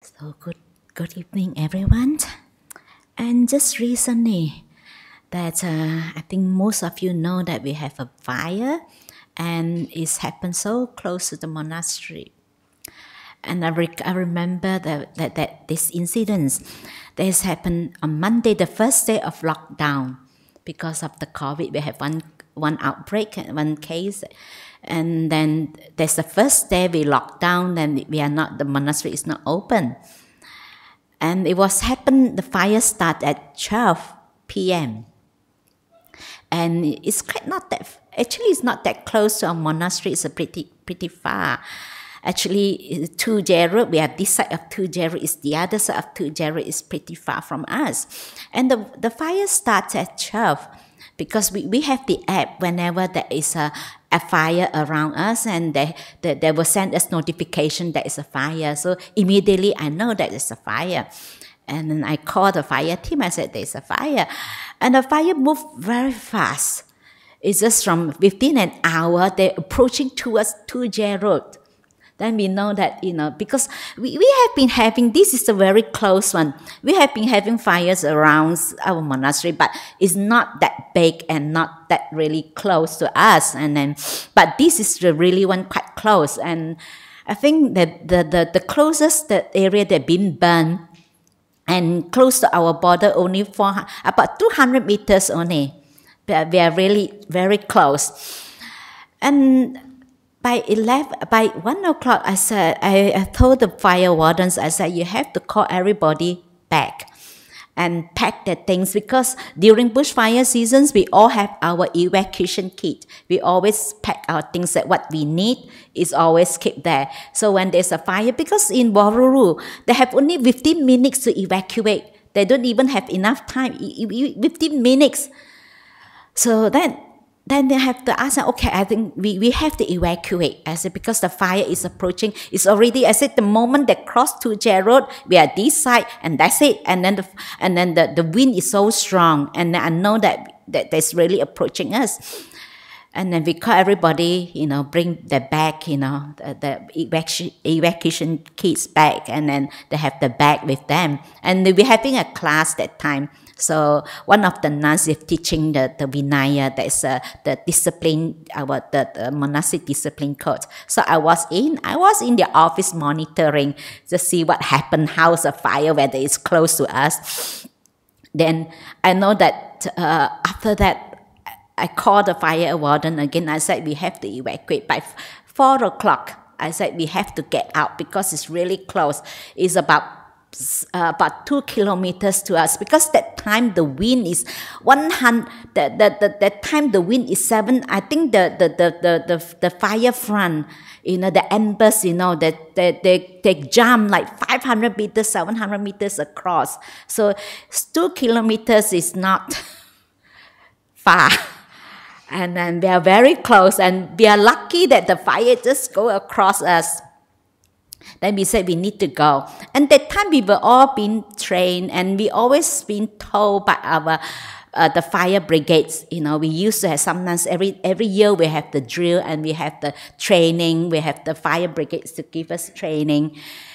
So good evening, everyone. And just recently, that I think most of you know that we have a fire, and it's happened so close to the monastery. And I remember that this incident that has happened on Monday, the first day of lockdown, because of the COVID. We have one outbreak, one case, and then there's the first day we locked down. Then the monastery is not open, and it was happened. The fire started at 12 p.m. and it's quite not that. Actually, it's not that close to our monastery. It's a pretty far. Actually, Tujeru, we have this side of Tujeru, is the other side of Tujeru is pretty far from us. And the fire starts at 12 because we have the app whenever there is a fire around us, and they will send us notification that is a fire. So immediately I know that it's a fire. And then I called the fire team. I said, there's a fire. And the fire moved very fast. It's just from within an hour, they're approaching towards Tujeru. Then we know that, because we have been having, this is a very close one. We have been having fires around our monastery, but it's not that big and not that really close to us. But this is the really one quite close. And I think that the closest the area that been burned and close to our border only for about 200 meters only. We are really very close. And by 1 o'clock, I told the fire wardens, I said, you have to call everybody back and pack their things, because during bushfire seasons, we all have our evacuation kit. We always pack our things, that what we need is always kept there. So when there's a fire, because in Waruru, they have only 15 minutes to evacuate. They don't even have enough time, 15 minutes. So then they have to ask, okay, I think we have to evacuate. I said, because the fire is approaching. It's already, I said, the moment they cross Tujeru Road, we are this side, and that's it. And then the wind is so strong, and I know that that's really approaching us. And then we call everybody, bring their bag, the evacuation kits back, and then they have the bag with them. And we're having a class that time. So one of the nuns is teaching the Vinaya, that's the discipline, the monastic discipline code. So I was in the office monitoring to see what happened, how's the fire, whether it's close to us. Then I know that after that, I called the fire warden again. I said, we have to evacuate by 4 o'clock. I said, we have to get out because it's really close. It's about 2 kilometers to us, because that time the wind is 100. That time the wind is 7. I think the fire front, the embers, that they jump like 500 meters, 700 meters across. So 2 kilometers is not far. And then we are very close, and we are lucky that the fire just go across us. Then we said we need to go. And that time we were all being trained, and we always been told by our the fire brigades. We used to have, sometimes every year we have the drill and we have the training. We have the fire brigades to give us training.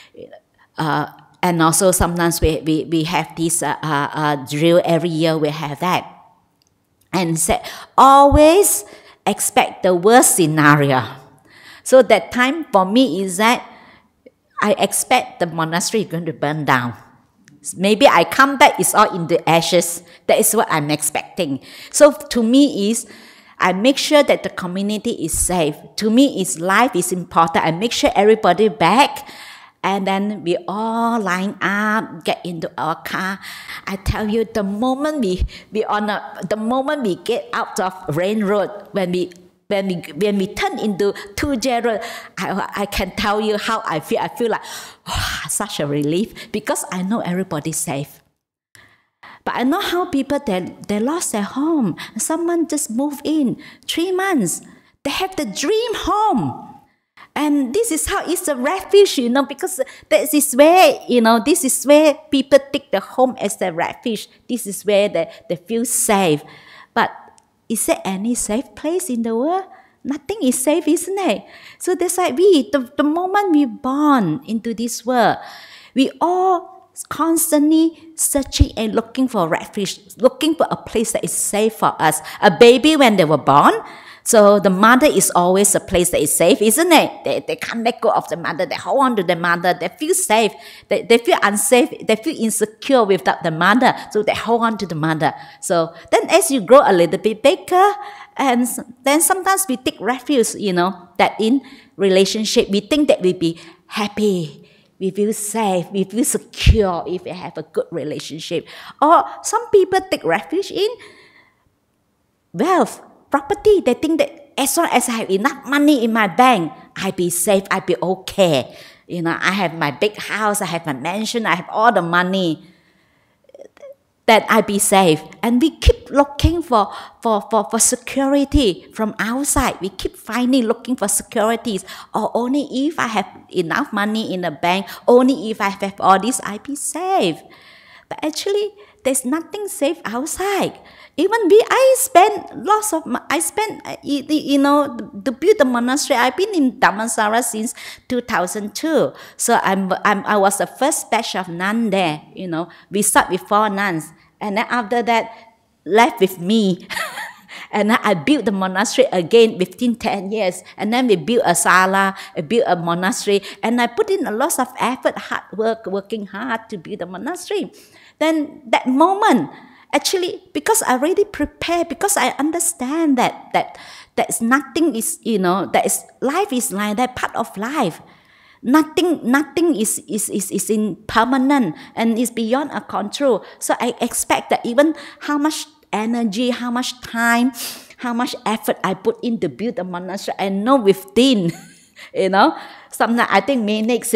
And also sometimes we have this drill every year. We have that. And said, always expect the worst scenario. So that time for me is that I expect the monastery is going to burn down. Maybe I come back, it's all in the ashes. That is what I'm expecting. So to me is, I make sure that the community is safe. To me, life is important. I make sure everybody back. And then we all line up, get into our car. I tell you, the moment we get out of Rain Road, when we turn into Tujeru, I can tell you how I feel. I feel like such a relief, because I know everybody's safe. But I know how people they lost their home. Someone just moved in 3 months. They have the dream home. And this is how it's a refuge, because this is where, this is where people take the home as their refuge. This is where they feel safe. But is there any safe place in the world? Nothing is safe, isn't it? So that's like the moment we born into this world, We all constantly searching and looking for refuge, looking for a place that is safe for us. A baby, when they were born, so the mother is always a place that is safe, isn't it? They can't let go of the mother. They hold on to the mother. They feel safe. They feel unsafe. They feel insecure without the mother. So they hold on to the mother. So then as you grow a little bit bigger, and then sometimes we take refuge, that in relationship, we think that we'll be happy. We feel safe. We feel secure if we have a good relationship. Or some people take refuge in wealth, property. They think that as long as I have enough money in my bank, I'll be safe, I'll be okay. I have my big house, I have my mansion, I have all the money, that I'll be safe. And we keep looking for security from outside. We keep looking for securities. Or only if I have enough money in the bank, only if I have all this, I'll be safe. But actually, there's nothing safe outside. Even I spent to build the monastery. I've been in Dhammasara since 2002. So I was the first batch of nuns there. We start with 4 nuns, and then after that, left with me. And then I built the monastery again within 10 years. And then we built a sala, I built a monastery, and I put in a lot of effort, hard work, working hard to build the monastery. Then that moment, actually, because I already prepared, because I understand that nothing is, that is life is like that, part of life. Nothing is in permanent and is beyond our control. So I expect that even how much energy, how much time, how much effort I put in to build a monastery, I know within, sometimes I think next,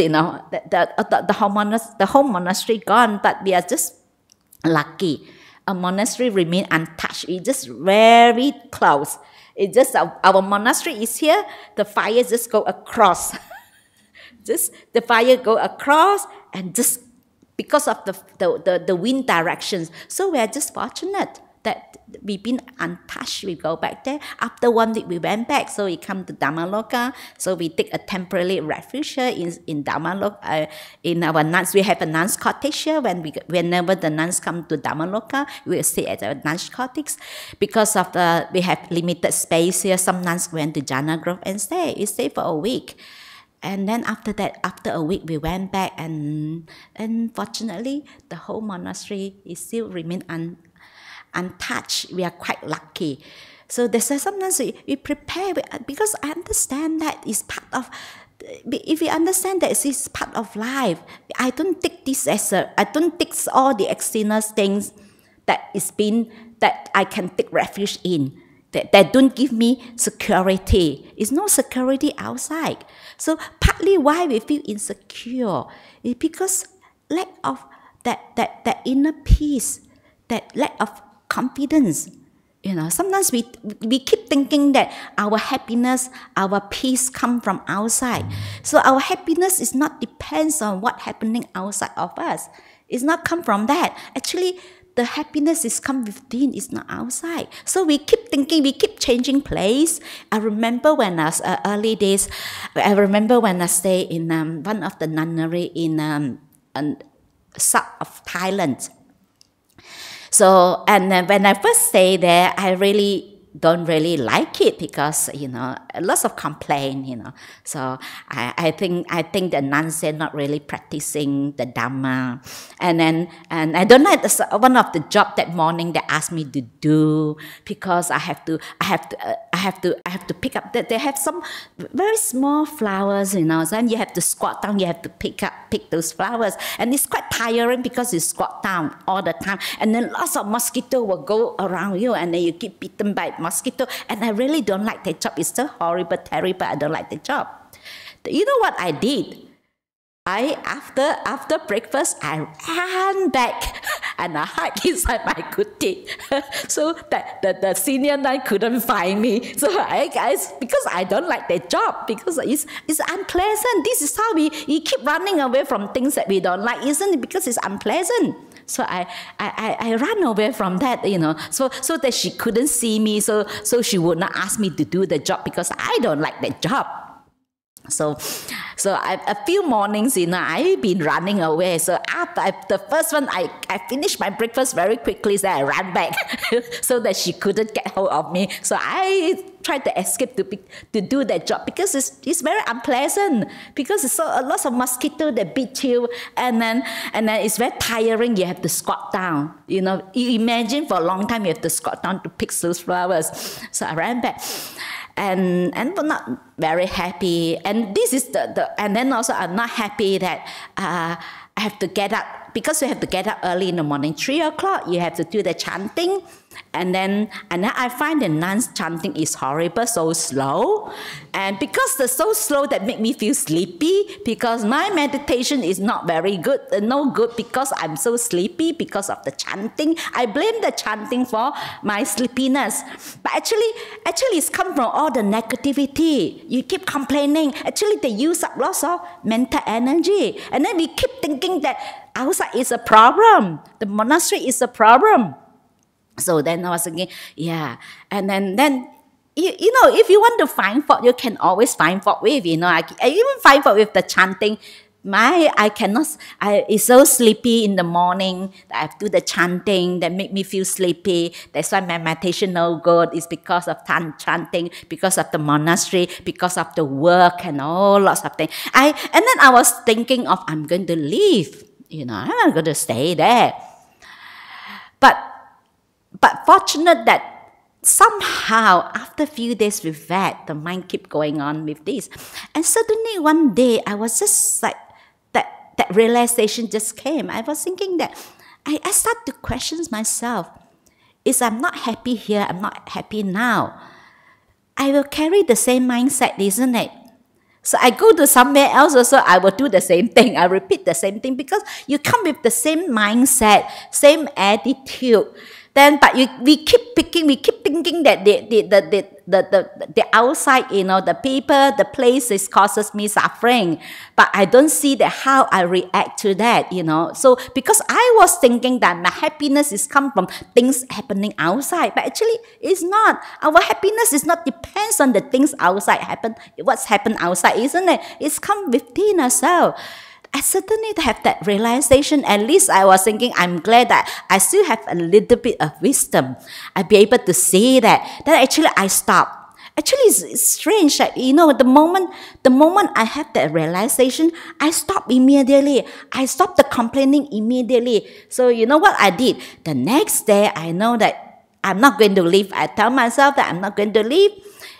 the whole monastery gone, but we are just lucky. A monastery remain untouched. It's just very close. It's just our monastery is here. The fire just go across. Just the fire go across, and just because of the wind directions. So we are just fortunate that we've been untouched. We go back there. After 1 week, we went back. So we come to Dhammaloka. So we take a temporary refuge here in Dhammaloka. In our nuns, we have a nuns cottage here. Whenever the nuns come to Dhammaloka, we will stay at our nuns cottage. Because of we have limited space here, some nuns went to Jhana Grove and stay. We stay for a week. And then after that, after a week, we went back, and fortunately, the whole monastery is still remain untouched. We are quite lucky. So there's sometimes we prepare, because I understand that is part of. If we understand that it's part of life, I don't take this as I don't take all the external things that I can take refuge in. That don't give me security. It's no security outside. So partly why we feel insecure is because lack of that inner peace, that lack of confidence. Sometimes we keep thinking that our happiness, our peace come from outside. So our happiness is not depends on what happening outside of us. It's not come from that. Actually, the happiness is come within, it's not outside. So we keep thinking, we keep changing place. I remember when I was early days, I remember when I stayed in one of the nunnery in south of Thailand. So, and when I first stayed there, I really don't really like it because, lots of complaint, So I think the nuns are not really practicing the Dhamma. And I don't like one of the job that morning they asked me to do, because I have to pick up that they have some very small flowers, So then you have to squat down, you have to pick those flowers. And it's quite tiring because you squat down all the time. And then lots of mosquito will go around you, and then you get bitten by mosquito. And I really don't like that job. It's so horrible, terrible. I don't like the job. You know what I did? After breakfast, I ran back and I hid inside my kuti, so that the senior nun couldn't find me. So because I don't like that job, because it's unpleasant. This is how we keep running away from things that we don't like, isn't it? Because it's unpleasant. So I ran away from that, so that she couldn't see me, so she would not ask me to do the job because I don't like that job. So a few mornings, I've been running away. So after the first one, I finished my breakfast very quickly, so I ran back so that she couldn't get hold of me. So I tried to escape to do that job because it's very unpleasant, because it's a lots of mosquito that beat you, and then it's very tiring. You have to squat down. You imagine for a long time you have to squat down to pick those flowers. So I ran back. And not very happy. And this is and then also I'm not happy that I have to get up, because you have to get up early in the morning, 3 o'clock, you have to do the chanting. And then I find the nuns chanting is horrible, so slow. And because they're so slow, that make me feel sleepy, because my meditation is not very good, no good, because I'm so sleepy because of the chanting. I blame the chanting for my sleepiness. But actually it's come from all the negativity. You keep complaining. Actually, they use up lots of mental energy. And then we keep thinking that outside is a problem. The monastery is a problem. So then I was thinking, yeah. And then if you want to find fault, you can always find fault with, I even find fault with the chanting. It's so sleepy in the morning. I have to do the chanting that make me feel sleepy. That's why my meditation no good. It's because of chanting, because of the monastery, because of the work and all lots of things. And then I was thinking of, I'm going to leave. I'm not going to stay there. But fortunate that somehow after a few days with that, the mind kept going on with this. And suddenly one day I was just like, that realization just came. I was thinking that I started to question myself. Is I'm not happy here, I'm not happy now. I will carry the same mindset, isn't it? So I go to somewhere else also, I will do the same thing. I repeat the same thing, because you come with the same mindset, same attitude. But we keep thinking that the outside, the people, the places causes me suffering. But I don't see that how I react to that, So because I was thinking that my happiness is come from things happening outside, but actually it's not. Our happiness is not depends on the things outside happen. What's happened outside, isn't it? It's come within ourselves. I suddenly have that realization. At least I was thinking, I'm glad that I still have a little bit of wisdom. I'll be able to see that actually I stopped. Actually, it's strange that, the moment I have that realization, I stop immediately. I stop the complaining immediately. So you know what I did? The next day, I know that I'm not going to leave. I tell myself that I'm not going to leave.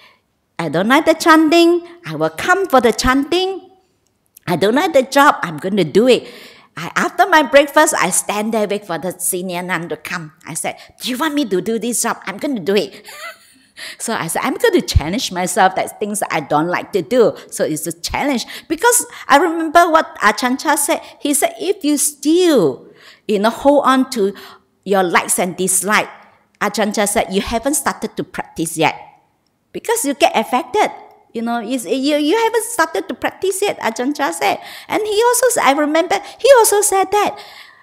I don't like the chanting. I will come for the chanting. I don't like the job, I'm going to do it. After my breakfast, I stand there, wait for the senior nun to come. I said, do you want me to do this job? I'm going to do it. So I said, I'm going to challenge myself. That's things that I don't like to do. So it's a challenge. Because I remember what Ajahn Chah said. He said, if you still, hold on to your likes and dislikes, Ajahn Chah said, you haven't started to practice yet. Because you get affected. You haven't started to practice yet, Ajahn Chah said. And I remember, he also said that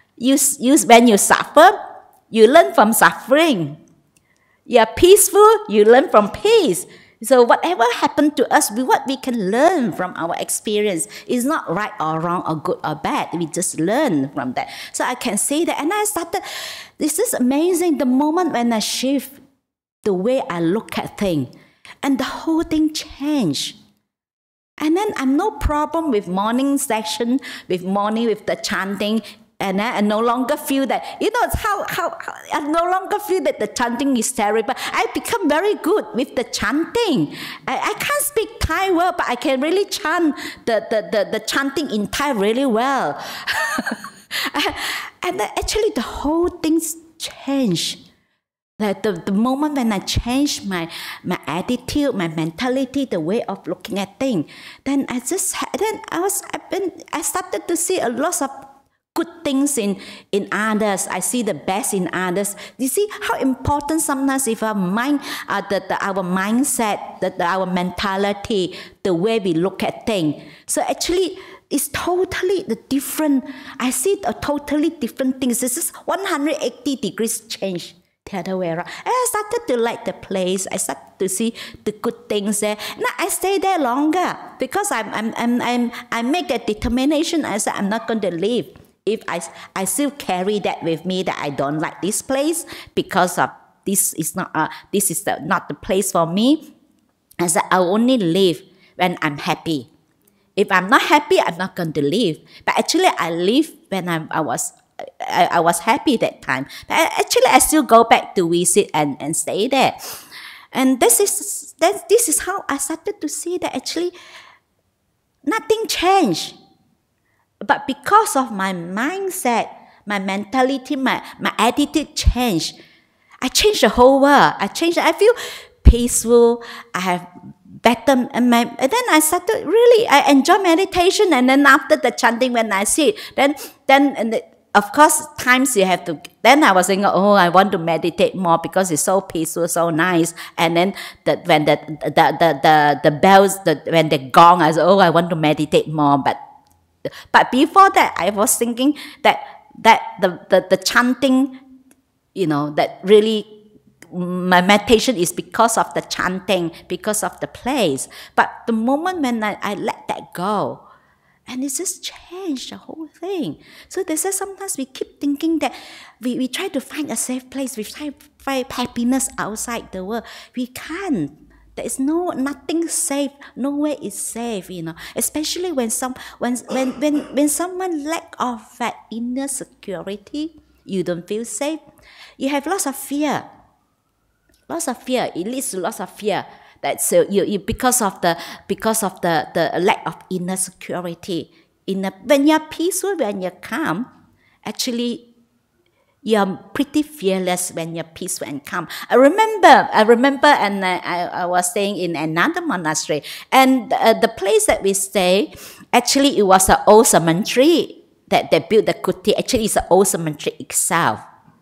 when you suffer, you learn from suffering. You are peaceful, you learn from peace. So whatever happened to us, what we can learn from our experience is not right or wrong or good or bad. We just learn from that. So I can say that. And I started, this is amazing, the moment when I shift the way I look at things. And the whole thing changed. And then I'm no problem with morning session, with the chanting, and I no longer feel that, how I no longer feel that the chanting is terrible. I become very good with the chanting. I can't speak Thai well, but I can really chant the chanting in Thai really well. And actually the whole thing's changed. That the moment when I changed my attitude, my mentality, the way of looking at things, then I started to see a lot of good things in others. I see the best in others. You see how important sometimes if our mind, our mindset, our mentality, the way we look at things. So actually, it's totally the different. I see a totally different things. This is 180 degrees change. the other way around. And I started to like the place. I started to see the good things there. Now I stay there longer because I make a determination. I said I'm not going to leave if I still carry that with me, that I don't like this place because of this is not not the place for me. I said I only leave when I'm happy. If I'm not happy, I'm not going to leave. But actually, I leave when I was happy that time. But actually, I still go back to visit and stay there. And this is how I started to see that actually nothing changed. But because of my mindset, my mentality, my attitude changed. I changed the whole world. I feel peaceful. I have better, and then I started really, I enjoy meditation. And then after the chanting, when I see it, then of course, times you have to, then I was thinking, oh, I want to meditate more because it's so peaceful, so nice. And then when the bells, when the gong, I said, oh, I want to meditate more. But before that, I was thinking that the chanting, that really, my meditation is because of the chanting, because of the place. But the moment when I let that go, and it just changed the whole thing. So they say sometimes we keep thinking that we try to find a safe place, we try to find happiness outside the world. We can't. There is nothing safe. Nowhere is safe, Especially when someone lack of that inner security, you don't feel safe. You have lots of fear. Lots of fear. It leads to lots of fear. That's you because of the lack of inner security. When you're peaceful, when you're calm, actually you're pretty fearless when you're peaceful and calm. I remember, and I was staying in another monastery, and the place that we stay, actually it was an old cemetery that they built the kuti. Actually, it's an old cemetery itself,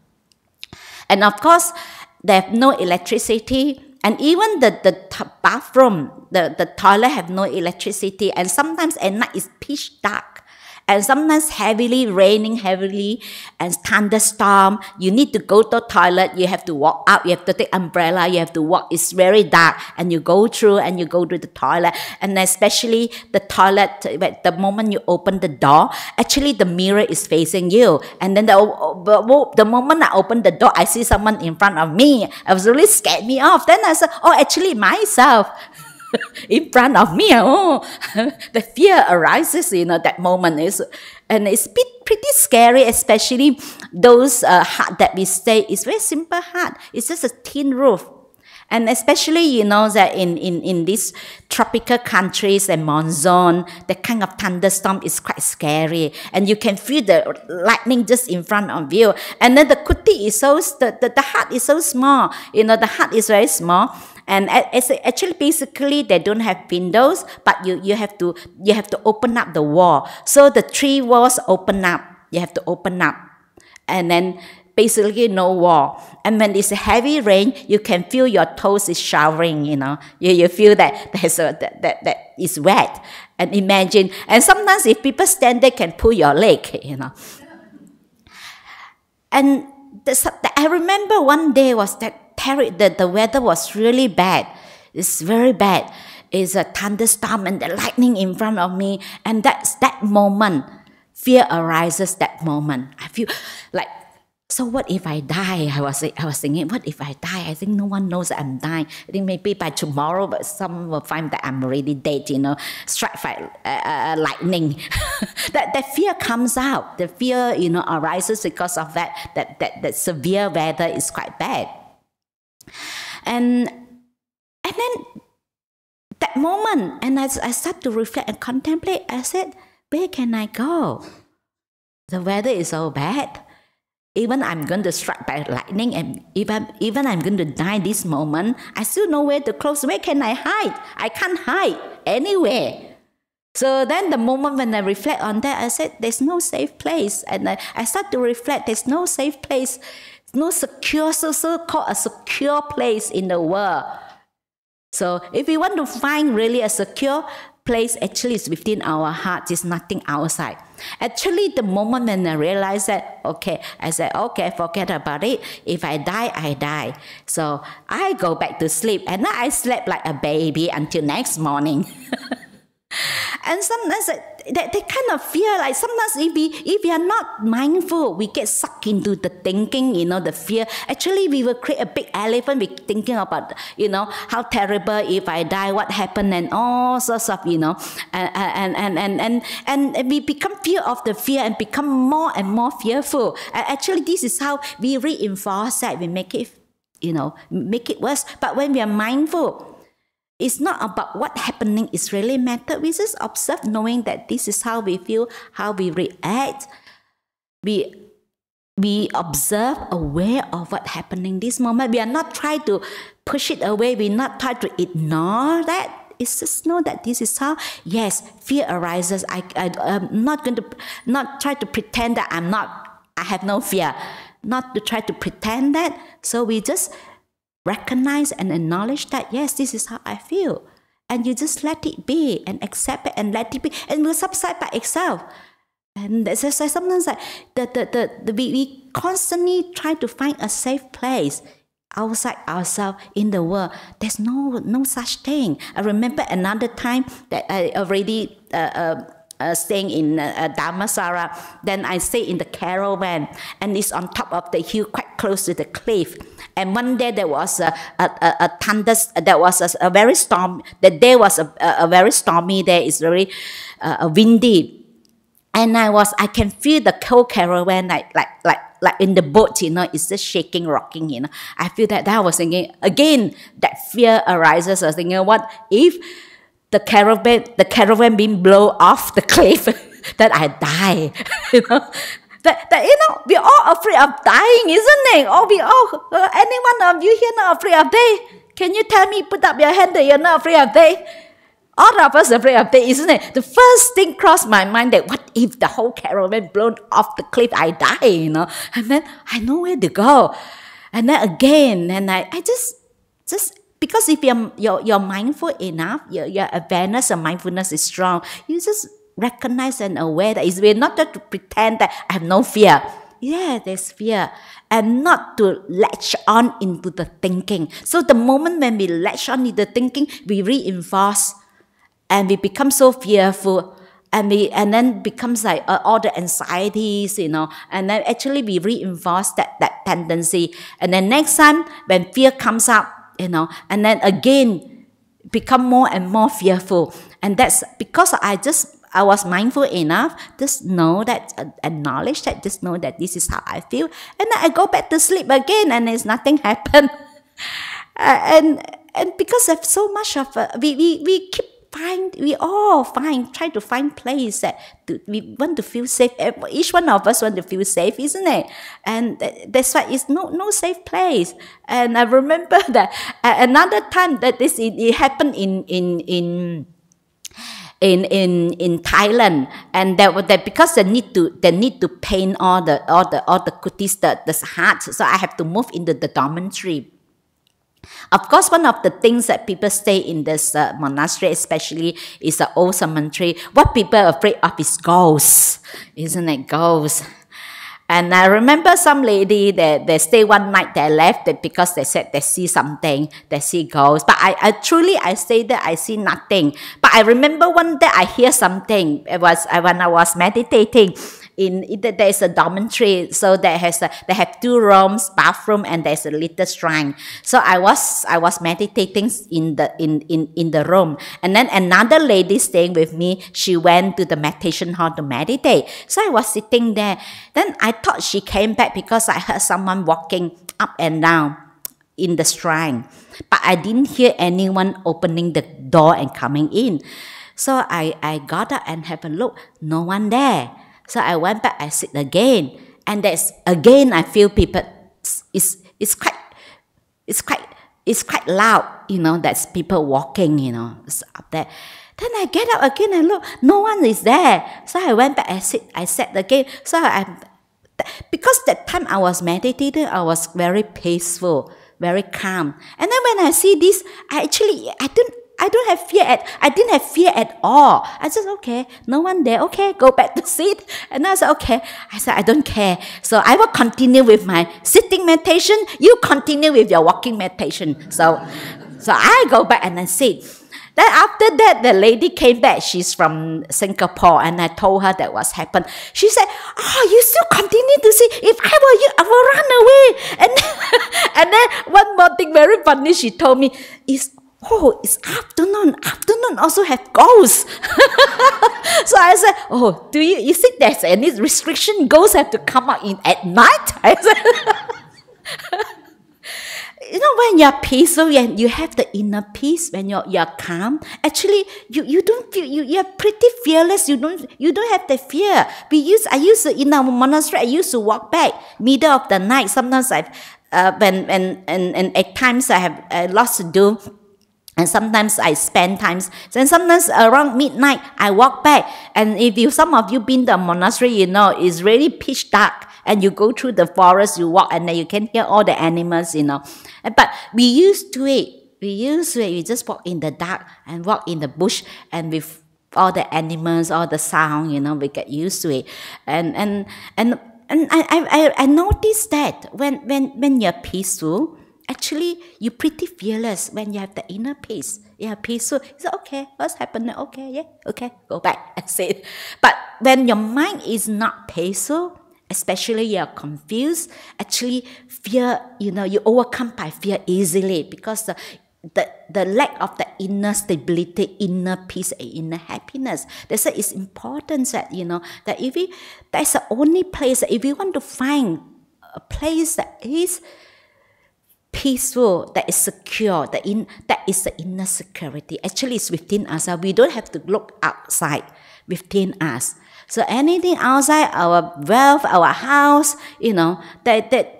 and of course, they have no electricity. And even the bathroom, the toilet have no electricity. And sometimes at night it's pitch dark. And sometimes raining heavily, and thunderstorm. You need to go to the toilet. You have to walk out. You have to take umbrella. You have to walk. It's very dark. And you go through and you go to the toilet. And especially the toilet, the moment you open the door, actually the mirror is facing you. And then the moment I open the door, I see someone in front of me. I was really scared me off. Then I said, oh, actually myself. In front of me, the fear arises, that moment and it's pretty scary, especially those hut that we stay. It's very simple hut. It's just a tin roof. And especially, that in these tropical countries and monsoon, the kind of thunderstorm is quite scary. And you can feel the lightning just in front of you. And then the kuti is the hut is so small. The hut is very small. And actually, basically, they don't have windows, but you have to open up the wall. So the 3 walls open up. You have to open up, and then basically no wall. And when it's a heavy rain, you can feel your toes is showering. You feel that that is wet. And imagine. And sometimes if people stand there, can pull your leg. And I remember one day was that. The weather was really bad. It's very bad. It's a thunderstorm and the lightning in front of me. And that's that moment. Fear arises that moment. I feel like, so what if I die? I was thinking, what if I die? I think no one knows that I'm dying. I think maybe by tomorrow, but some will find that I'm already dead, struck by lightning. that fear comes out. The fear, arises because of that severe weather is quite bad. And then that moment, and I start to reflect and contemplate. I said, where can I go? The weather is so bad. Even I'm going to strike by lightning, and even I'm going to die this moment, I still know where to close. Where can I hide? I can't hide anywhere. So then the moment when I reflect on that, I said, there's no safe place. And I start to reflect, there's no safe place. No secure, so-called a secure place in the world. So if we want to find really a secure, place actually is within our heart, is nothing outside. Actually, the moment when I realized that, okay, I said, okay, forget about it. If I die, I die. So I go back to sleep, and I slept like a baby until next morning. And sometimes that kind of fear, like sometimes if we are not mindful, we get sucked into the thinking, the fear. Actually, we will create a big elephant. We thinking about, how terrible if I die, what happened, and all sorts of, and we become fear of the fear and become more and more fearful. And actually, this is how we reinforce that. We make it, make it worse. But when we are mindful, it's not about what happening is really matter. We just observe, knowing that this is how we feel, how we react. We observe, aware of what happening this moment. We are not trying to push it away. We not try to ignore that. It's just know that this is how. Yes, fear arises. I'm not going to not try to pretend that I have no fear. Not to try to pretend that. So we just recognize and acknowledge that, yes, this is how I feel. And you just let it be and accept it and let it be. And it will subside by itself. And that's sometimes like we constantly try to find a safe place outside ourselves in the world. There's no such thing. I remember another time that I already staying in Dharmasara. Then I stay in the caravan, and it's on top of the hill, quite close to the cliff. And one day there was a thunder. There was a very storm. The day was a very stormy day. It's very windy. And I can feel the whole caravan like in the boat, it's just shaking, rocking, I feel that I was thinking, again, that fear arises. I was thinking, what if the caravan being blown off the cliff, that I die, That we're all afraid of dying, isn't it? Or we all, any one of you here not afraid of death? Can you tell me, put up your hand that you're not afraid of death? All of us are afraid of death, isn't it? The first thing crossed my mind that what if the whole caravan blown off the cliff, I die, And then I know where to go. And then again, and I just because if you're mindful enough, your awareness and mindfulness is strong, you just recognize and aware that we're not to pretend that I have no fear. Yeah, there's fear. And not to latch on into the thinking. So the moment when we latch on into the thinking, we reinforce and we become so fearful. And then becomes like all the anxieties, and then actually we reinforce that tendency. And then next time when fear comes up, and then again become more and more fearful. And that's because I was mindful enough, just know that, acknowledge that, just know that this is how I feel. And then I go back to sleep again and there's nothing happened. And because of so much of, we try to find place that we want to feel safe. Each one of us want to feel safe, isn't it? And that's why it's no safe place. And I remember that another time that it happened in Thailand, and that because they need to paint all the kutis, the hearts. So I have to move into the dormitory. Of course, one of the things that people stay in this monastery, especially, is the old cemetery. What people are afraid of is ghosts, isn't it? Ghosts. And I remember some lady that they stay one night, they left because they said they see something, they see ghosts. But I stayed there, I see nothing. But I remember one day I hear something. It was when I was meditating. There's a dormitory, so they have 2 rooms, bathroom, and there's a little shrine. So I was meditating in the room, and then another lady staying with me, she went to the meditation hall to meditate. So I was sitting there. Then I thought she came back because I heard someone walking up and down in the shrine, but I didn't hear anyone opening the door and coming in. So I got up and have a look. No one there. So I went back, I sit again, and there's again I feel people. It's quite loud, That's people walking, it's up there. Then I get up again and look, no one is there. So I went back, I sat again. So because that time I was meditating, I was very peaceful, very calm. And then when I see this, I didn't have fear at all. I said, okay, no one there. Okay, go back to sit. And I said, okay. I said, I don't care. So I will continue with my sitting meditation. You continue with your walking meditation. So I go back and I sit. Then after that, the lady came back. She's from Singapore, and I told her that what's happened. She said, "Oh, you still continue to see? If I were you, I will run away." And then one more thing, very funny. She told me, "It's afternoon. Afternoon also have ghosts." So I said, "Oh, do you think there's any restriction? Ghosts have to come out at night?" I said. You know, when you're peaceful and you have the inner peace, when you're calm, actually you don't feel you're pretty fearless. You don't have the fear. I used to, in our monastery, I used to walk back middle of the night. Sometimes at times I have lots to do. And sometimes I spend times. And sometimes around midnight, I walk back. And some of you been to a monastery, you know, it's really pitch dark. And you go through the forest, you walk, and then you can hear all the animals, you know. But we used to it. We just walk in the dark and walk in the bush, and with all the animals, all the sound, you know, we get used to it. And I noticed that when you're peaceful, actually, you're pretty fearless when you have the inner peace. You're peaceful. It's okay, what's happening? Okay, yeah, okay, go back and sit. But when your mind is not peaceful, especially you're confused, actually fear, you know, you overcome by fear easily because the lack of the inner stability, inner peace, and inner happiness. That's why it's important that, you know, that that's the only place that if you want to find a place that is peaceful, that is secure, that is the inner security. Actually, it's within us. We don't have to look outside, within us. So anything outside our wealth, our house, you know, they're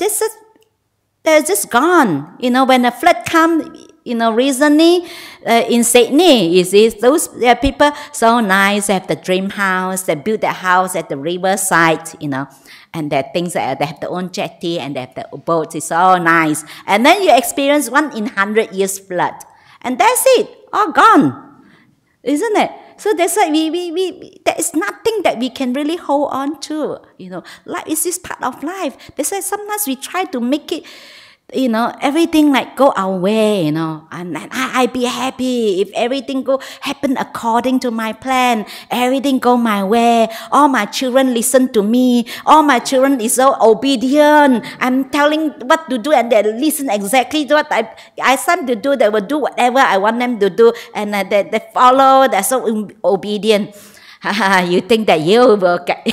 just gone. You know, when the flood come, you know, recently in Sydney, you see, those people so nice. They have the dream house. They build their house at the riverside, you know, and there are things that they have their own jetty and they have their boats. It's all nice. And then you experience 1 in 100 years flood, and that's it, all gone, isn't it? So that's why there is nothing that we can really hold on to. You know, life is this part of life. That's why sometimes we try to make it, you know, everything like go our way, you know, and I be happy if everything happen according to my plan, everything go my way, all my children listen to me, all my children is so obedient, I'm telling what to do and they listen exactly to what I ask them to do, they will do whatever I want them to do, and they follow, they're so obedient. You think that you will get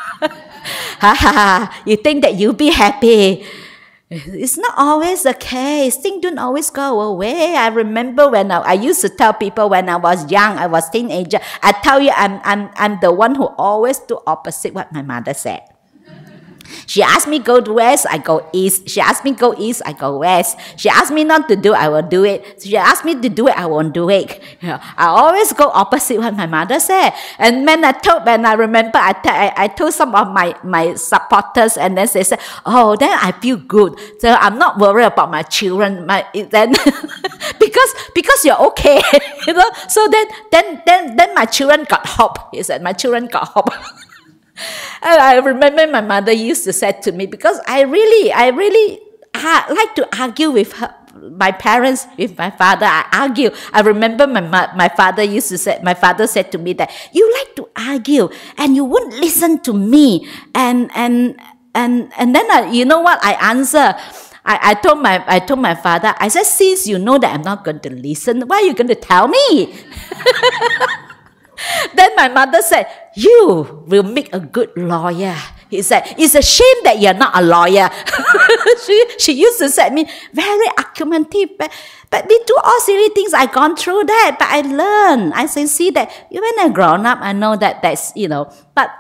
you think that you'll be happy. It's not always the case. Things don't always go away. I remember when I used to tell people when I was young, I was teenager, I tell you I'm the one who always do opposite what my mother said. She asked me go to west, I go east. She asked me go east, I go west. She asked me not to do, I will do it. She asked me to do it, I won't do it. You know, I always go opposite what my mother said. And when I remember, I told some of my supporters, and then they said, "Oh, then I feel good. So I'm not worried about my children." Then because you're okay, you know. So then my children got hope. He said, my children got hope. And I remember my mother used to say to me, because I really like to argue with my parents, with my father. I argue. I remember my father used to say. My father said to me that you like to argue and you wouldn't listen to me. And then you know what I answer? I told my father. I said, since you know that I'm not going to listen, why are you going to tell me? Then my mother said, you will make a good lawyer. He said, it's a shame that you're not a lawyer. she used to say me, very argumentative. But we do all silly things. I've gone through that. But I learned. I say, see that when I grown up, I know that's, you know. But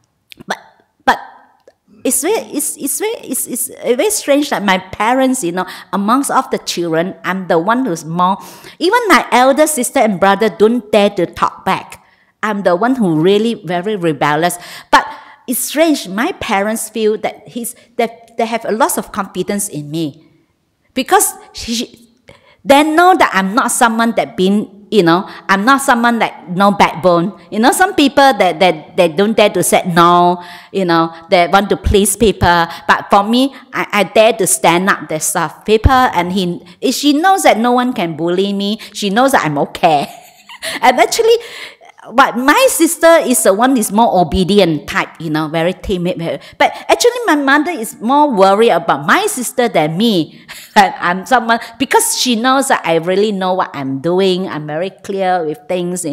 it's very strange that my parents, you know, amongst all the children, I'm the one who's more. Even my elder sister and brother don't dare to talk back. I'm the one who really very rebellious. But it's strange. My parents feel that they have a lot of confidence in me, because they know that I'm not someone that been I'm not someone like no backbone. Some people that they don't dare to say no, they want to please people. But for me, I dare to stand up there stuff. People, and she knows that no one can bully me. She knows that I'm okay. And actually, but my sister is the one is more obedient type, very timid. But actually, my mother is more worried about my sister than me. And I'm someone, because she knows that I really know what I'm doing. I'm very clear with things,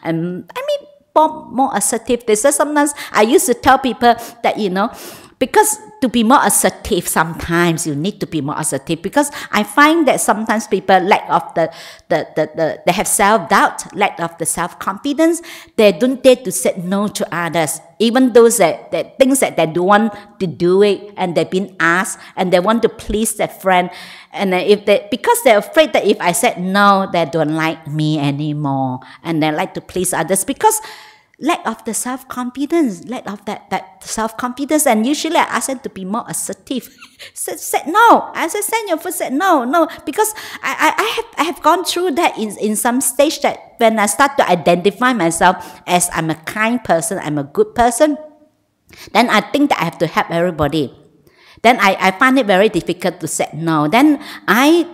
more assertive. They say sometimes I used to tell people that, because to be more assertive, sometimes you need to be more assertive, because I find that sometimes people lack of they have self-doubt, lack of the self-confidence. They don't dare to say no to others, even those that things that they don't want to do it, and they've been asked, and they want to please their friend. And because they're afraid that if I said no, they don't like me anymore, and they like to please others, because lack of the self-confidence, lack of that self-confidence. And usually I ask them to be more assertive. said no. I said, send your food, said no. Because I have gone through that in some stage, that when I start to identify myself as I'm a kind person, I'm a good person, then I think that I have to help everybody. Then I find it very difficult to say no. Then I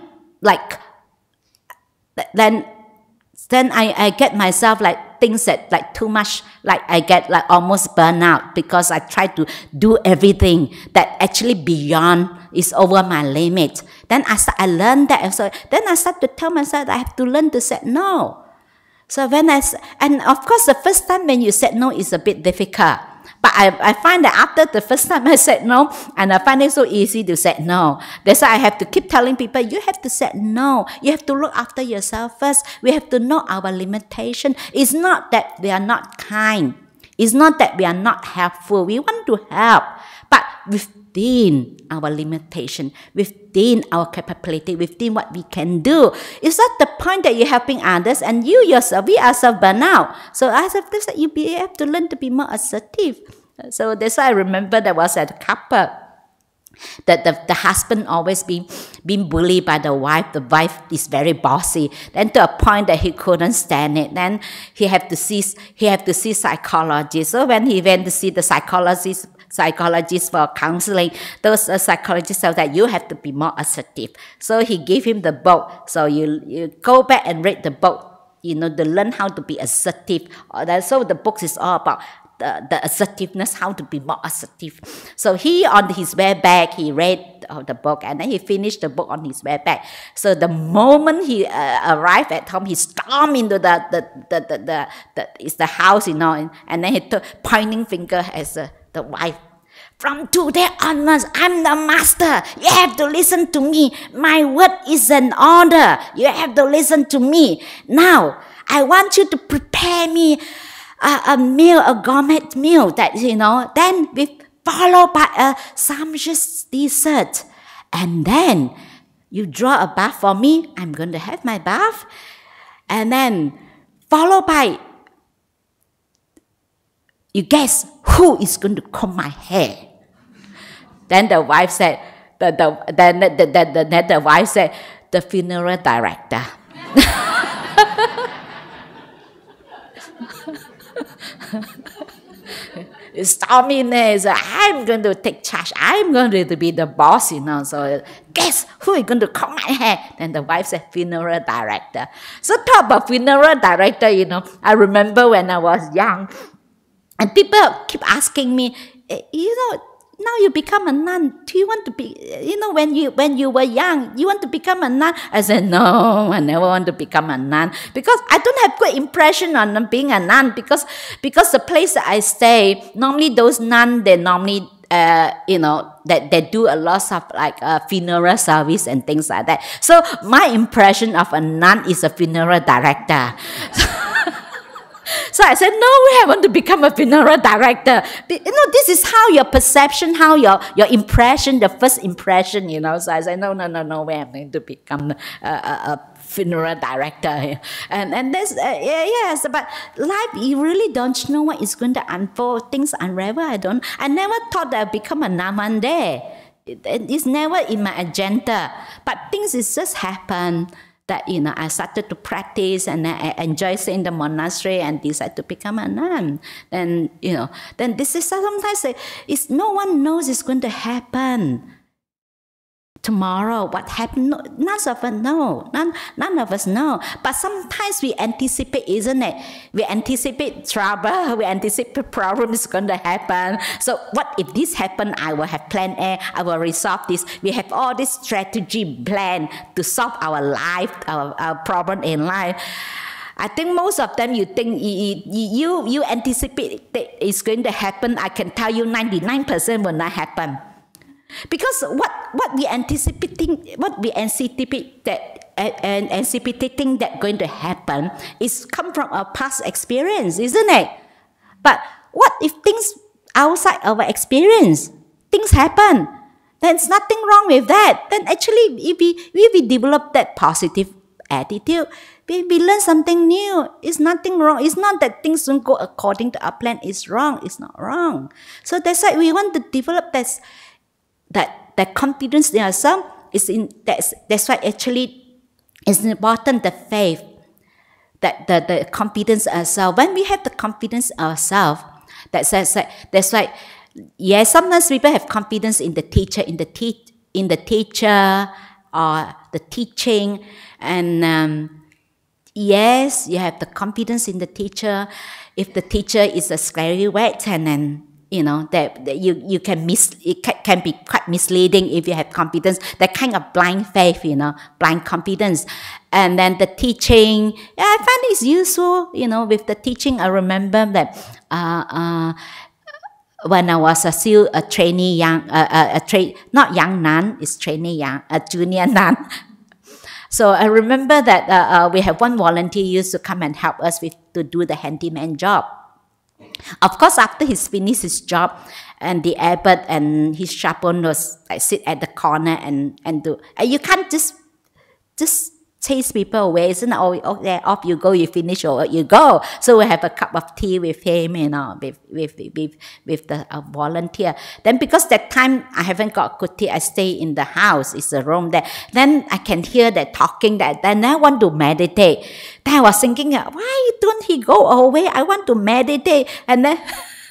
get myself like things that like too much, like I get like almost burn out, because I try to do everything that actually beyond is over my limit. Then I learned that. So then I start to tell myself that I have to learn to say no. So and of course the first time when you said no is a bit difficult. But I find that after the first time I said no, and I find it so easy to say no. That's why I have to keep telling people, you have to say no. You have to look after yourself first. We have to know our limitation. It's not that we are not kind. It's not that we are not helpful. We want to help, but within our limitation, within our capability, within what we can do. It's not the point that you're helping others and you yourself, we ourselves burn out. So as a person, you have to learn to be more assertive. So that's why I remember there was a couple that the husband always being bullied by the wife. The wife is very bossy. Then to a point that he couldn't stand it. Then he had to see psychologist. So when he went to see the psychologist for counseling, those psychologists said that you have to be more assertive. So he gave him the book. So you go back and read the book, to learn how to be assertive. So the book is all about the assertiveness, how to be more assertive. So he, on his way back, he read the book, and then he finished the book on his way back. So the moment he arrived at home, he stormed into the house, and then he took pointing finger as the wife. From today onwards, I'm the master. You have to listen to me. My word is an order. You have to listen to me. Now, I want you to prepare me a meal, a gourmet meal that, then followed by a sumptuous dessert. And then you draw a bath for me. I'm going to have my bath. And then followed by, you guess who is going to comb my hair? Then the wife said, the wife said, the funeral director. Stormy there, so I'm going to take charge. I'm going to be the boss, So guess who is going to comb my hair? Then the wife said, funeral director. So talk about funeral director, I remember when I was young, and people keep asking me, now you become a nun. Do you want to be, when you were young, you want to become a nun? I said, no, I never want to become a nun, because I don't have good impression on being a nun, because the place that I stay, normally those nuns, they normally, that they do a lot of funeral service and things like that. So my impression of a nun is a funeral director. So I said, no way, I want to become a funeral director. This is how your perception, how your impression, the first impression, So I said, no way, I'm going to become a funeral director. And this, yes, but life, you really don't know what is going to unfold. Things unravel. I never thought that I'd become a nun one day. It's never in my agenda. But things just happen. that, I started to practice and I enjoy staying in the monastery and decided to become a nun. Then, then this is sometimes it's no one knows it's going to happen tomorrow. What happened? None of us know. None of us know. But sometimes we anticipate, isn't it? We anticipate trouble. We anticipate problems going to happen. So what if this happen? I will have plan A. I will resolve this. We have all this strategy plan to solve our life, our problem in life. I think most of them you think you anticipate that it's going to happen. I can tell you 99% will not happen. Because what we anticipating that going to happen is come from our past experience, isn't it? But what if things outside our experience, things happen? There's nothing wrong with that. Then actually, if we develop that positive attitude, we learn something new. It's nothing wrong. It's not that things don't go according to our plan. It's wrong. It's not wrong. So that's why we want to develop that confidence in ourselves. That's why actually it's important, the faith, that the confidence in ourselves. When we have the confidence in ourselves, that's why yes, sometimes people have confidence in the teacher, in the teacher or the teaching, and yes, you have the confidence in the teacher. If the teacher is a scary wet, and then that you can it can be quite misleading if you have confidence. That kind of blind faith, blind confidence. And then the teaching, I find it's useful. With the teaching, I remember that when I was still a trainee not young nun, it's trainee a junior nun. So I remember that we have one volunteer used to come and help us to do the handyman job. Of course, after he's finished his job, and the abbot and his chaplain was sit at the corner and do. And you can't just chase people away, isn't it? Okay, off you go, you finish or you go. So we have a cup of tea with him, with the volunteer. Then because that time I haven't got good tea, I stay in the house. It's a room there. Then I can hear that talking. Then I want to meditate. Then I was thinking, why don't he go away? I want to meditate. And then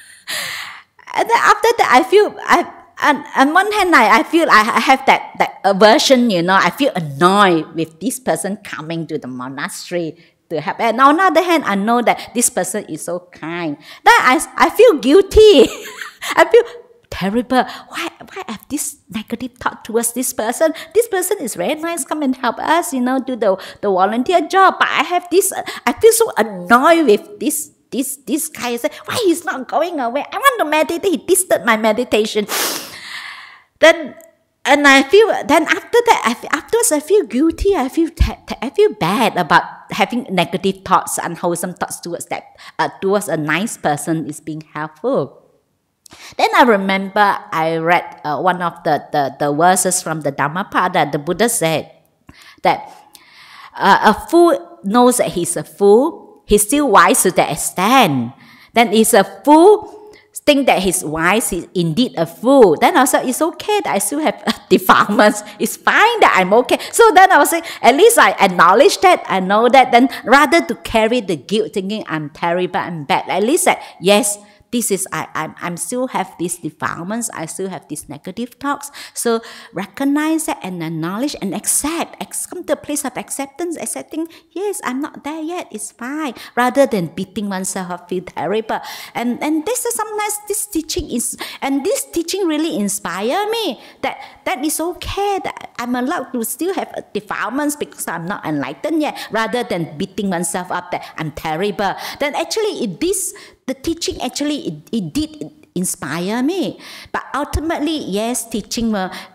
after that, I feel on one hand, I feel I have that aversion, I feel annoyed with this person coming to the monastery to help. And on the other hand, I know that this person is so kind. Then I feel guilty. I feel terrible. Why I have this negative thought towards this person? This person is very nice, come and help us, do the volunteer job. But I have this, I feel so annoyed with this guy. Why he's not going away? I want to meditate. He disturbed my meditation. Then after that, afterwards I feel guilty. I feel bad about having negative thoughts, unwholesome thoughts towards a nice person is being helpful. Then I remember I read one of the verses from the Dhammapada. The Buddha said that a fool knows that he's a fool. He's still wise to that extent. Then he's a fool. Think that he's wise, he's indeed a fool. Then I was like, it's okay that I still have defilements. It's fine that I'm okay. So then I was saying, at least I acknowledge that, I know that. Then rather to carry the guilt, thinking I'm terrible, I'm bad, at least that, yes, this is, I'm still have these defilements, I still have these negative thoughts. So recognize that and acknowledge and accept. Come to a place of acceptance, accepting, yes, I'm not there yet, it's fine. Rather than beating oneself up, feel terrible. And this is sometimes this teaching really inspire me that is okay, that I'm allowed to still have defilements because I'm not enlightened yet, rather than beating oneself up that I'm terrible. Then actually the teaching actually it did inspire me, but ultimately, yes, teaching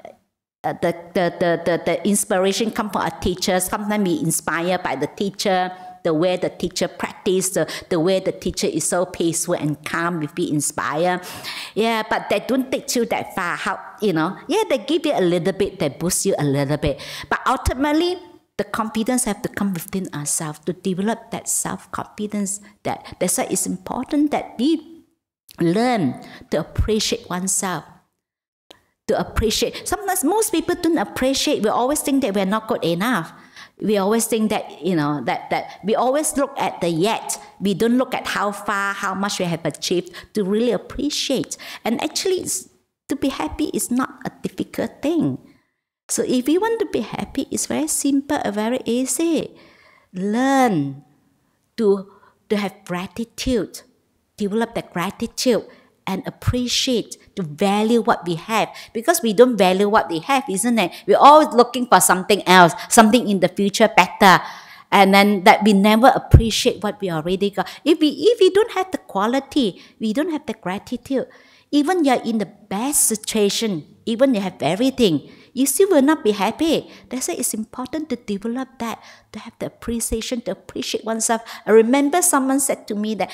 the inspiration come from a teacher. Sometimes we inspired by the teacher, the way the teacher practiced, the way the teacher is so peaceful and calm, we be inspired. Yeah, but they don't take you that far. They give you a little bit, they boost you a little bit, but ultimately, the confidence have to come within ourselves to develop that self-confidence. That's why it's important that we learn to appreciate oneself. To appreciate. Sometimes most people don't appreciate. We always think that we're not good enough. We always think that, that we always look at the yet. We don't look at how far, how much we have achieved to really appreciate. And actually, to be happy is not a difficult thing. So if you want to be happy, it's very simple and very easy. Learn to have gratitude, develop that gratitude, and appreciate, to value what we have. Because we don't value what we have, isn't it? We're always looking for something else, something in the future better. And then that we never appreciate what we already got. If we don't have the quality, we don't have the gratitude, even you're in the best situation, even you have everything, you still will not be happy. That's why it's important to develop that, to have the appreciation, to appreciate oneself. I remember someone said to me that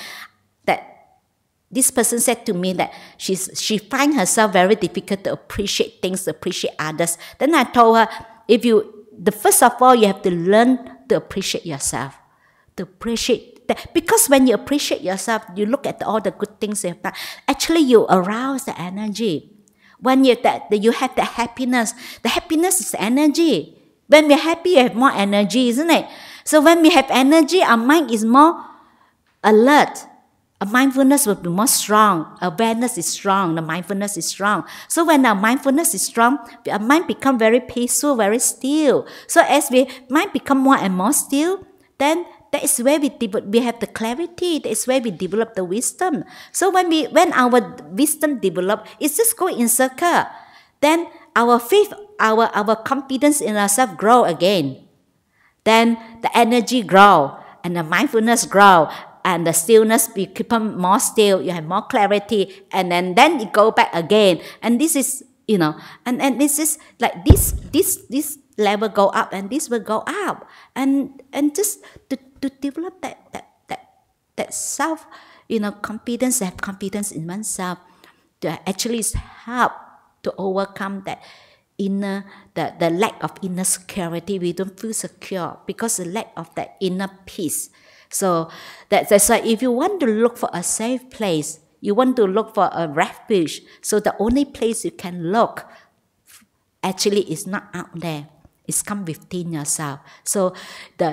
this person said to me that she finds herself very difficult to appreciate things, to appreciate others. Then I told her, first of all, you have to learn to appreciate yourself, to appreciate that. Because when you appreciate yourself, you look at all the good things you have done. Actually, you arouse the energy. When you have the happiness is energy. When we're happy, you have more energy, isn't it? So when we have energy, our mind is more alert. Our mindfulness will be more strong. Awareness is strong. The mindfulness is strong. So when our mindfulness is strong, our mind become very peaceful, very still. So as mind become more and more still, then that is where we have the clarity. That is where we develop the wisdom. So when our wisdom develop, it's just go in circle. Then our faith, our confidence in ourselves grow again. Then the energy grow and the mindfulness grow. And the stillness become more still, you have more clarity, and then you go back again. And this is, and this is like this level go up and this will go up. And just to develop that self, confidence, have confidence in oneself, to actually help to overcome that inner, the lack of inner security. We don't feel secure because the lack of that inner peace. So that's why if you want to look for a safe place, you want to look for a refuge, so the only place you can look actually is not out there. It's come within yourself. So from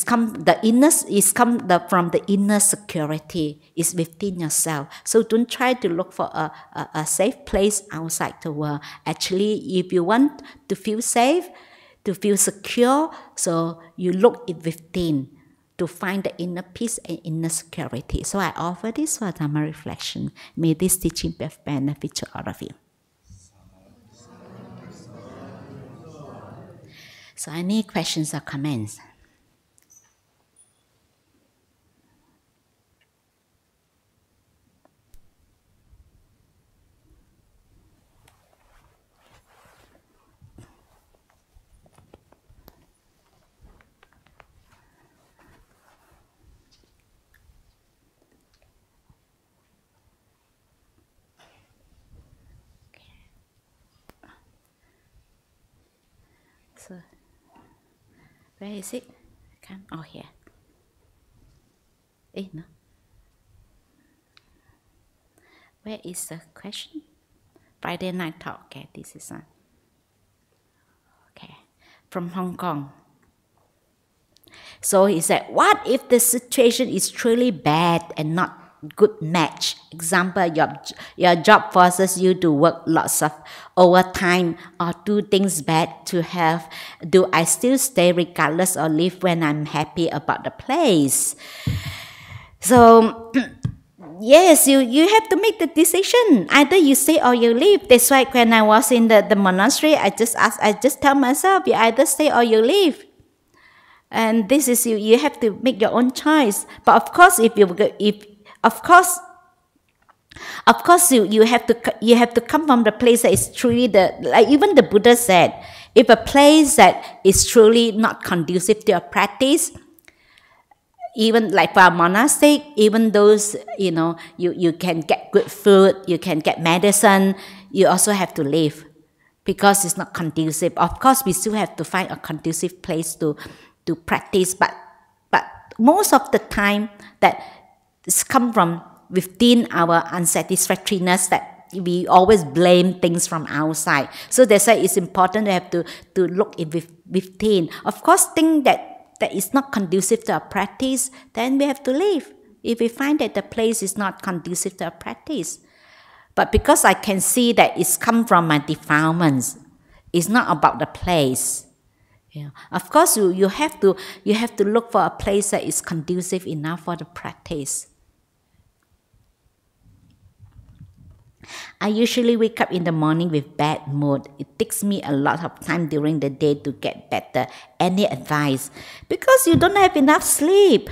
the inner security. It's within yourself. So don't try to look for a safe place outside the world. Actually, if you want to feel safe, to feel secure, so you look it within, to find the inner peace and inner security. So I offer this for Dharma reflection. May this teaching be of benefit to all of you. So any questions or comments? So, where is it? Come, here. No. Where is the question? Friday night talk. Okay, this is one. Okay, from Hong Kong. So he said, what if the situation is truly bad and not good match? Example, your job forces you to work lots of overtime or do things bad to have. Do I still stay regardless or leave when I'm happy about the place? So yes, you have to make the decision. Either you stay or you leave. That's why when I was in the monastery, I just tell myself, you either stay or you leave. And this is you have to make your own choice. But of course, Of course, you have to come from the place that is truly like even the Buddha said, if a place that is truly not conducive to your practice, even like for a monastic, even those, you can get good food, you can get medicine, you also have to leave because it's not conducive. Of course, we still have to find a conducive place to practice, but most of the time that it's come from within our unsatisfactoriness, that we always blame things from outside. So that's why it's important to have to look within. Of course, things that is not conducive to our practice, then we have to leave. If we find that the place is not conducive to our practice. But because I can see that it's come from my defilements, it's not about the place. Yeah. Of course, you have to look for a place that is conducive enough for the practice. I usually wake up in the morning with bad mood. It takes me a lot of time during the day to get better. Any advice? Because you don't have enough sleep.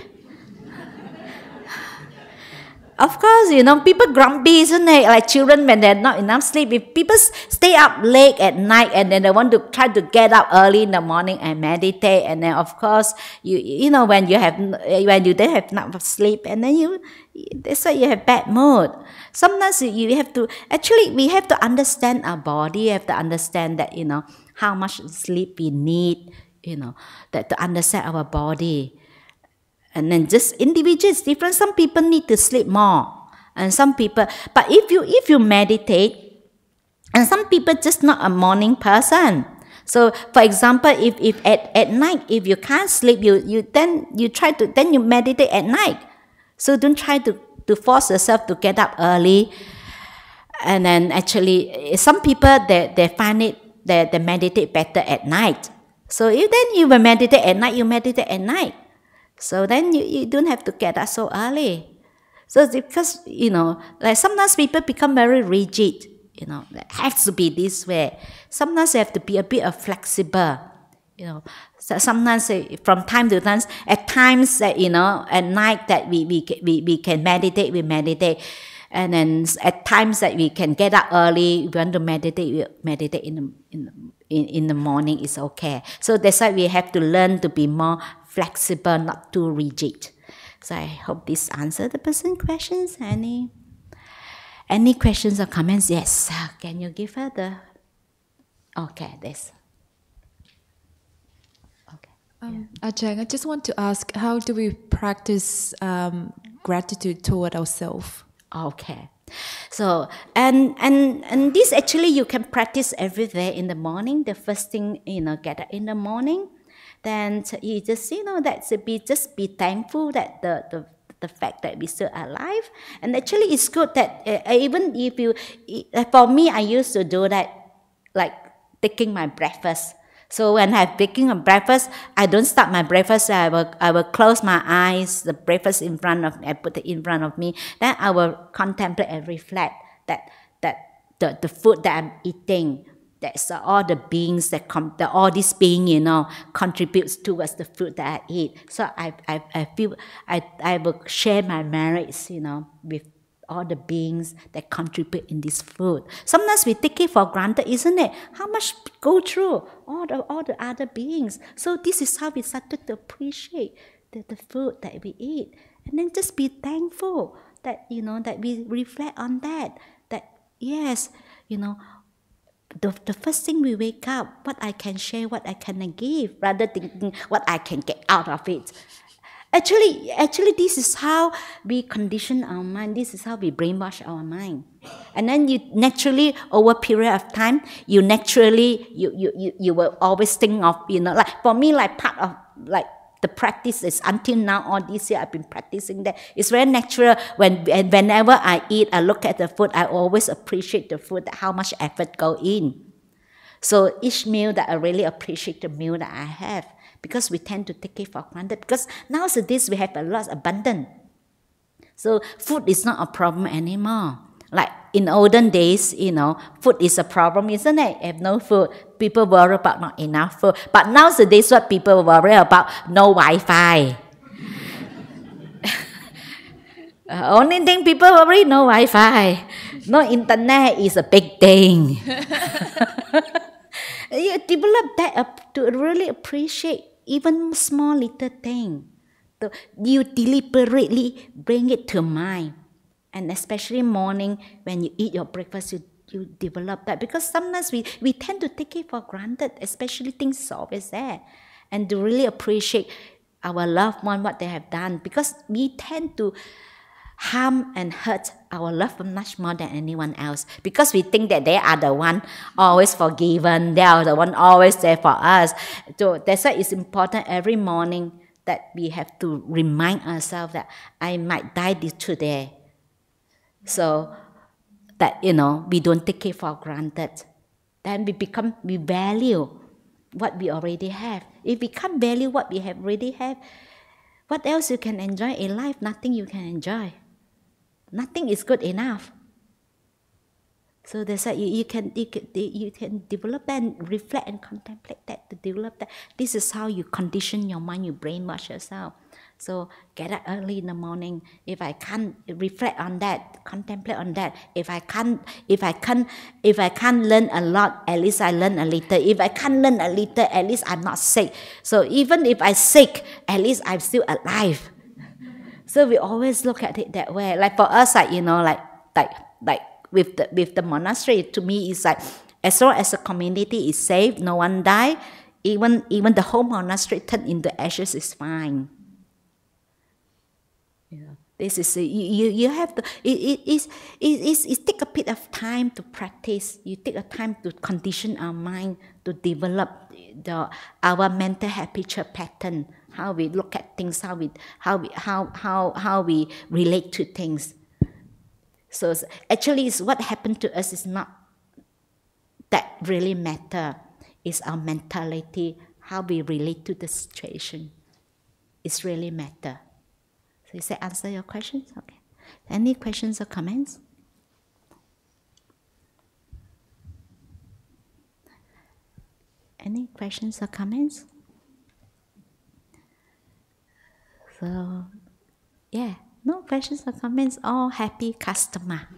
Of course, people grumpy, isn't it? Like children when they're not enough sleep. If people stay up late at night and then they want to try to get up early in the morning and meditate, and then of course you know when you don't have enough sleep, and then that's why you have bad mood. Sometimes we have to understand our body. You have to understand that how much sleep we need. That to understand our body. And then just individual is different. Some people need to sleep more, and some people. But if you meditate, and some people just not a morning person. So, for example, if at night if you can't sleep, you meditate at night. So don't try to force yourself to get up early. And then actually, some people they find it they meditate better at night. So if then you will meditate at night, you meditate at night. So then you don't have to get up so early. So it's because, like sometimes people become very rigid, it has to be this way. Sometimes you have to be a bit flexible, So sometimes from time to time, at times that, at night that we can meditate, we meditate. And then at times that we can get up early, we want to meditate, we meditate in the morning, is okay. So that's why we have to learn to be more flexible, not too rigid. So I hope this answered the person's questions. Any questions or comments? Yes. Can you give her the... Okay, this. Okay. Ajahn, I just want to ask, how do we practice gratitude toward ourselves? Okay. So, and this actually you can practice every day in the morning. The first thing, get up in the morning. Then you just, just be thankful that the fact that we're still alive. And actually it's good that even if for me, I used to do that, like taking my breakfast. So when I'm taking a breakfast, I don't start my breakfast. I will close my eyes, the breakfast I put it in front of me. Then I will contemplate and reflect that the food that I'm eating, that's all the beings all these beings, contributes towards the food that I eat. So I feel I will share my merits, with all the beings that contribute in this food. Sometimes we take it for granted, isn't it? How much go through all the other beings. So this is how we started to appreciate the food that we eat. And then just be thankful that, that we reflect on that. That, yes, the first thing we wake up, what I can share, what I can give, rather thinking what I can get out of it. Actually, this is how we condition our mind. This is how we brainwash our mind. And then you naturally, over a period of time, you will always think of, like for me, like part of like the practice is until now, all this year I've been practicing that. It's very natural. Whenever I eat, I look at the food, I always appreciate the food, how much effort go in. So each meal that I really appreciate the meal that I have. Because we tend to take it for granted. Because nowadays we have a lot abundant. So food is not a problem anymore. Like in olden days, food is a problem, isn't it? If no food, people worry about not enough food. But nowadays, what people worry about, no Wi-Fi. Only thing people worry, no Wi-Fi. No internet is a big thing. You develop that to really appreciate even small little thing. So you deliberately bring it to mind. And especially morning, when you eat your breakfast, you develop that. Because sometimes we tend to take it for granted, especially things is always there. And to really appreciate our loved one, what they have done. Because we tend to harm and hurt our loved one much more than anyone else, because we think that they are the one always forgiven, they are the one always there for us. So that's why it's important every morning that we have to remind ourselves that I might die today. So that, we don't take it for granted. Then we value what we already have. If we can't value what we have already have, what else you can enjoy in life? Nothing you can enjoy. Nothing is good enough. So that's why you can develop that and reflect and contemplate that, to develop that. This is how you condition your mind, you brainwash yourself. So get up early in the morning. If I can't reflect on that, contemplate on that. If I can't learn a lot, at least I learn a little. If I can't learn a little, at least I'm not sick. So even if I'm sick, at least I'm still alive. So we always look at it that way. Like for us, like with the monastery, to me, it's like as long as the community is safe, no one die, even the whole monastery turned into ashes is fine. Yeah. This is you have to. It take a bit of time to practice. You take a time to condition our mind to develop our mental habitual pattern. How we look at things, how we relate to things. So actually, it's what happened to us is not that really matter. It's our mentality, how we relate to the situation. It's really matter. So is that answer your questions? Okay. Any questions or comments? Any questions or comments? So, yeah, no questions or comments. All happy customer.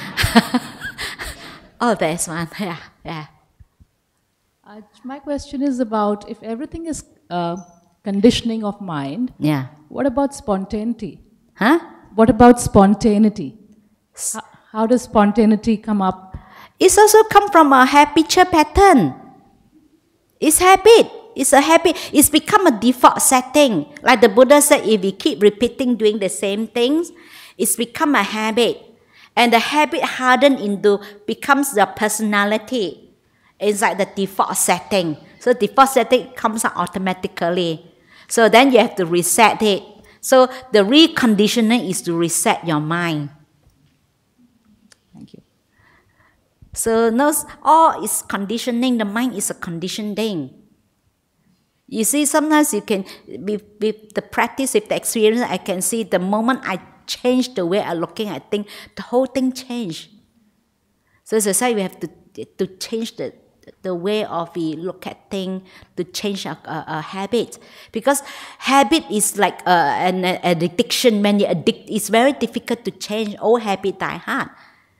Oh, there's one. Yeah. My question is about, if everything is conditioning of mind, yeah. What about spontaneity? Huh? What about spontaneity? How does spontaneity come up? It's also come from a habitual pattern. It's habit. It's a habit. It's become a default setting. Like the Buddha said, if we keep repeating doing the same things, it's become a habit. And the habit hardened into becomes the personality. It's like the default setting. So default setting comes out automatically. So then you have to reset it. So the reconditioning is to reset your mind. Thank you. So all is conditioning. The mind is a conditioned thing. You see, sometimes you can, with the practice, with the experience, I can see the moment I change the way I'm looking at things, the whole thing changed. So as I say, we have to change the way of we look at things, to change our habit. Because habit is like an addiction. When you addict, it's very difficult to change. Old habit die hard.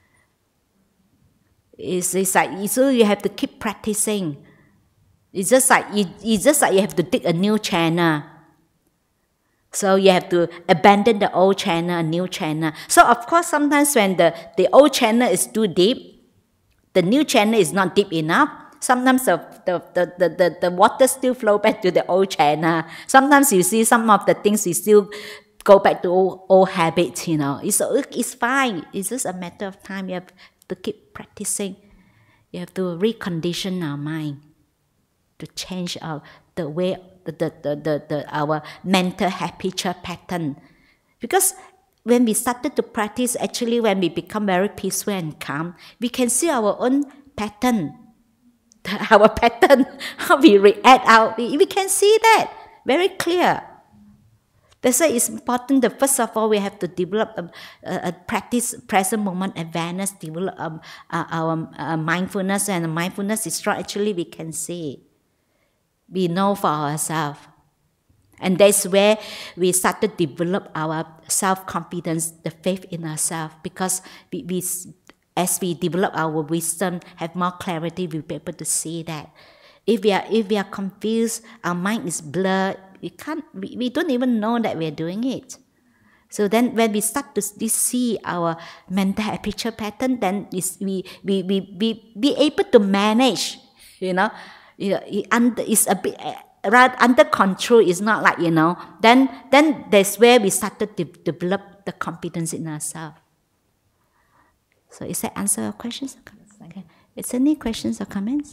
It's like, so you have to keep practicing. It's just like you have to dig a new channel. So you have to abandon the old channel, a new channel. So of course, sometimes when the old channel is too deep, the new channel is not deep enough. Sometimes the water still flow back to the old channel. Sometimes you see some of the things we still go back to old habits, It's fine. It's just a matter of time. You have to keep practicing. You have to recondition our mind to change our mental habitual pattern. Because when we started to practice, actually when we become very peaceful and calm, we can see our own pattern. Our pattern, how we react, we can see that very clear. That's why it's important that first of all, we have to develop a practice present moment awareness, develop our mindfulness, and mindfulness is strong. Actually, we can see. We know for ourselves. And that's where we start to develop our self-confidence, the faith in ourselves, because as we develop our wisdom, have more clarity, we'll be able to see that. If we are confused, our mind is blurred, we don't even know that we're doing it. So then when we start to see our mental habitual pattern, then we be able to manage, It's a bit under control is not like, then that's where we started to develop the confidence in ourselves. So is that answer your questions? Okay. Is there any questions or comments?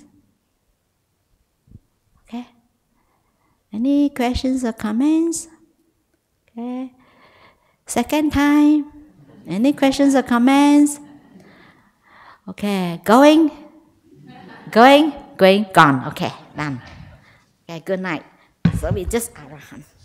Okay. Any questions or comments? Okay. Second time. Any questions or comments? Okay. Going, gone. Okay, done. Okay, good night. So we just Arahant.